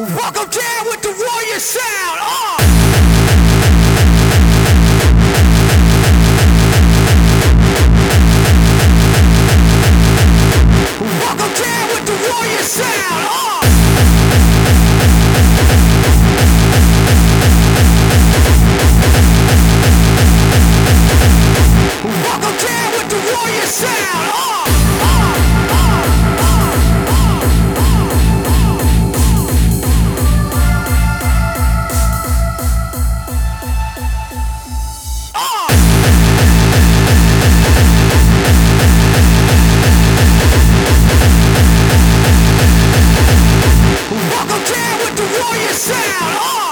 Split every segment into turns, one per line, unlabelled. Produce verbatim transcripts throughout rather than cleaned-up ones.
Welcome down with the warrior sound. Uh. Welcome down with the warrior sound. Uh. Welcome down with the warrior sound. Uh. Welcome down with the warrior sound. Uh.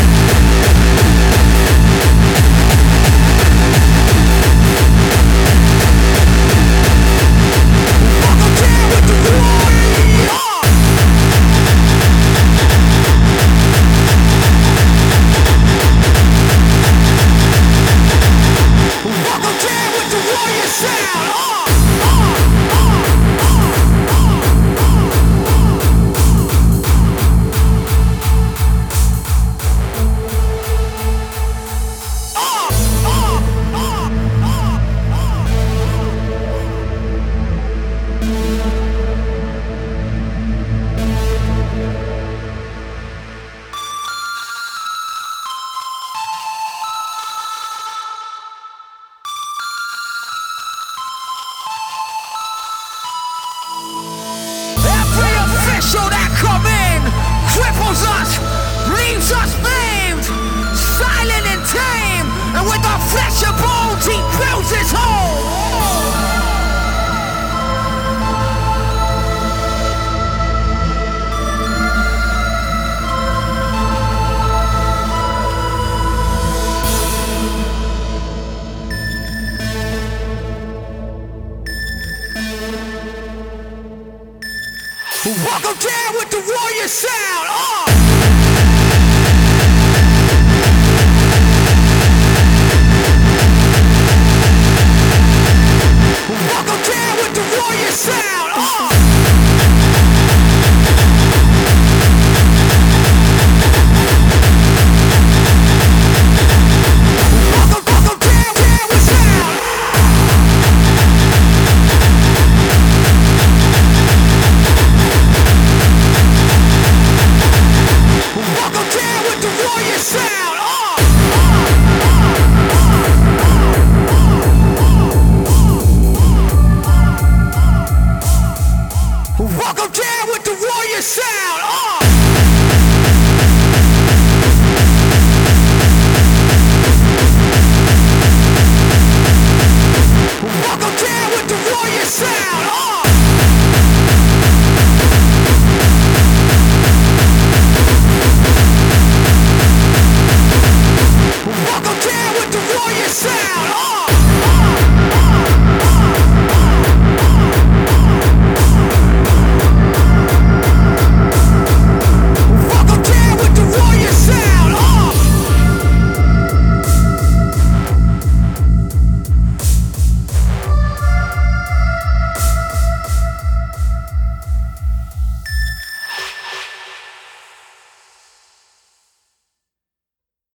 Welcome down with the warrior. Uh. Welcome down with the warrior sound. Uh. Every official that come in cripples us, leaves us maimed, silent and tame, and with our flesh and bones he builds his home. Welcome down with the warrior sound. Uh. Welcome down with the warrior sound. Uh. Welcome, welcome down, down with sound. Welcome down with the warrior sound. Uh. Welcome down with the warrior sound. Uh. Welcome down with the warrior sound. Uh.